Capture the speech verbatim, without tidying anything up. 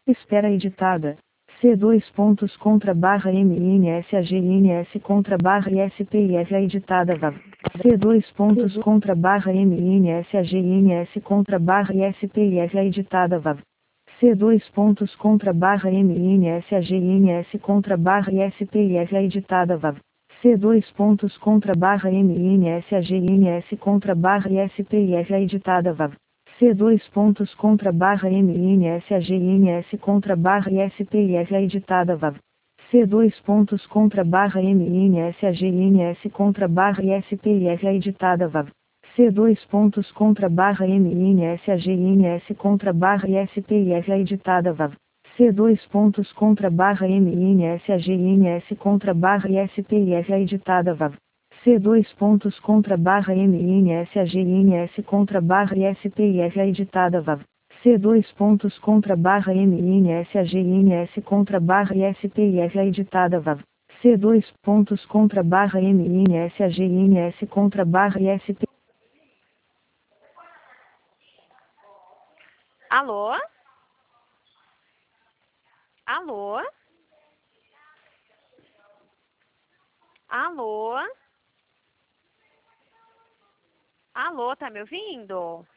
Espera editada. C dois pontos contra barra M N S A G N S contra barra I S P I S A editada V A V. C dois pontos contra barra M N S A G N S contra barra I S P I S A editada V A V. C dois pontos contra barra M N S A G N S contra barra I S P I S A editada V A V. C dois pontos contra barra M N S A G N S contra barra I S P I S A editada V A V. C dois pontos contra barra M N S A G N S contra barra I S P I S A editada V A V. C dois pontos contra barra M N S A G N S contra barra I S P I S A editada V A V. C dois pontos contra barra M N S A G N S contra barra I S P I S A editada V A V. C dois pontos contra barra M N S A G N S contra barra I S P I S A editada V A V. C dois pontos contra barra M N S A G N S contra barra I S P I S A editada V A V. C dois pontos contra barra M N S A G N S contra barra I S P I S A editada V A V. C dois pontos contra barra M N S A G N S contra barra I S P. Alô? Alô? Alô? Alô, tá me ouvindo?